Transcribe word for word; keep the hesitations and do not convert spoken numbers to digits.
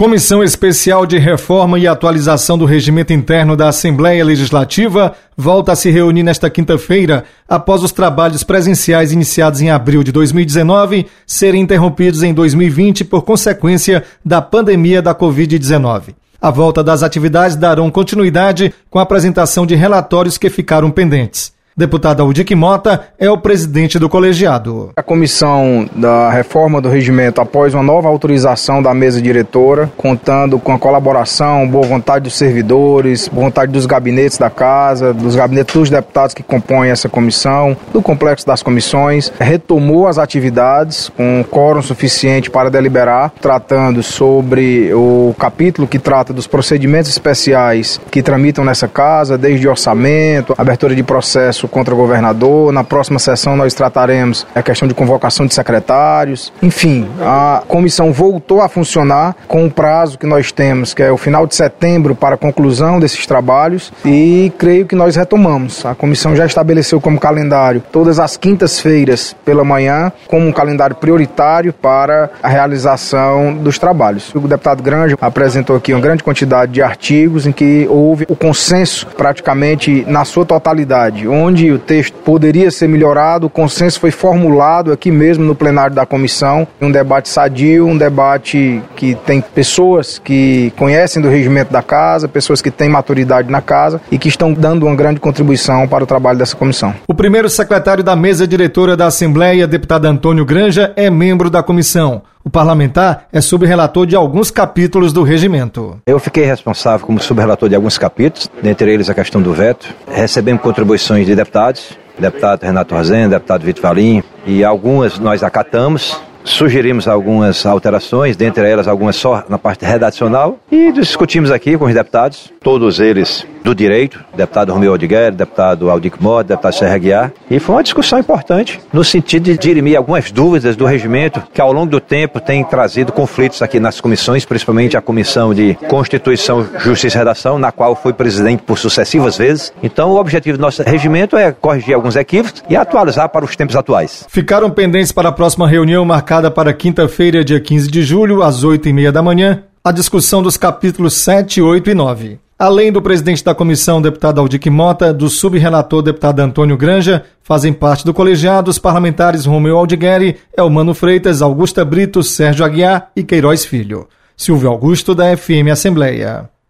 Comissão Especial de Reforma e Atualização do Regimento Interno da Assembleia Legislativa volta a se reunir nesta quinta-feira, após os trabalhos presenciais iniciados em abril de dois mil e dezenove serem interrompidos em dois mil e vinte por consequência da pandemia da covid dezenove. A volta das atividades darão continuidade com a apresentação de relatórios que ficaram pendentes. Deputado Aldir Mota é o presidente do colegiado. A comissão da reforma do regimento, após uma nova autorização da mesa diretora, contando com a colaboração, boa vontade dos servidores, boa vontade dos gabinetes da casa, dos gabinetes dos deputados que compõem essa comissão, do complexo das comissões, retomou as atividades com quórum suficiente para deliberar, tratando sobre o capítulo que trata dos procedimentos especiais que tramitam nessa casa, desde orçamento, abertura de processo contra o governador. Na próxima sessão nós trataremos a questão de convocação de secretários. Enfim, a comissão voltou a funcionar com o prazo que nós temos, que é o final de setembro, para a conclusão desses trabalhos, e creio que nós retomamos. A comissão já estabeleceu como calendário todas as quintas-feiras pela manhã, como um calendário prioritário para a realização dos trabalhos. O deputado Granja apresentou aqui uma grande quantidade de artigos em que houve o consenso praticamente na sua totalidade, onde o texto poderia ser melhorado, o consenso foi formulado aqui mesmo no plenário da comissão, um debate sadio, um debate que tem pessoas que conhecem do regimento da casa, pessoas que têm maturidade na casa e que estão dando uma grande contribuição para o trabalho dessa comissão. O primeiro secretário da mesa diretora da Assembleia, deputado Antônio Granja, é membro da comissão. O parlamentar é subrelator de alguns capítulos do regimento. Eu fiquei responsável como subrelator de alguns capítulos, dentre eles a questão do veto. Recebemos contribuições de deputados, deputado Renato Rosendo, deputado Vitor Valim, e algumas nós acatamos. Sugerimos algumas alterações, dentre elas algumas só na parte redacional, e discutimos aqui com os deputados, todos eles do direito, deputado Romeu Aldigueri, deputado Aldir Mota, deputado Serra Aguiar, e foi uma discussão importante no sentido de dirimir algumas dúvidas do regimento que ao longo do tempo tem trazido conflitos aqui nas comissões, principalmente a Comissão de Constituição, Justiça e Redação, na qual fui presidente por sucessivas vezes. Então o objetivo do nosso regimento é corrigir alguns equívocos e atualizar para os tempos atuais. Ficaram pendentes para a próxima reunião marcada para quinta-feira, dia quinze de julho, às oito e meia da manhã, a discussão dos capítulos sete, oito e nove. Além do presidente da comissão, deputado Aldir Mota, do subrelator, deputado Antônio Granja, fazem parte do colegiado os parlamentares Romeu Aldigueri, Elmano Freitas, Augusta Brito, Sérgio Aguiar e Queiroz Filho. Silvio Augusto, da F M Assembleia.